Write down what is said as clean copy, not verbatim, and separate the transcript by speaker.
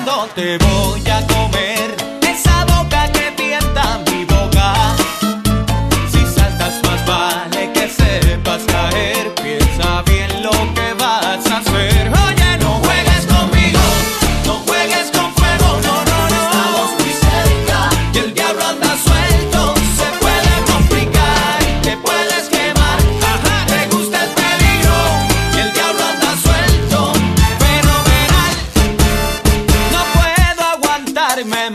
Speaker 1: cuando te voy a comer. Esa boca que tienta mi boca. Si saltas más vale que sepas caer. Piensa bien lo que vas a hacer. Oye, no juegues conmigo, no juegues con fuego, no, no, no. Estamos muy cerca y el diablo anda suelto. Se puede complicar, te puedes quemar. Ajá, te gusta el peligro y el diablo anda suelto. Fenomenal, no puedo aguantarme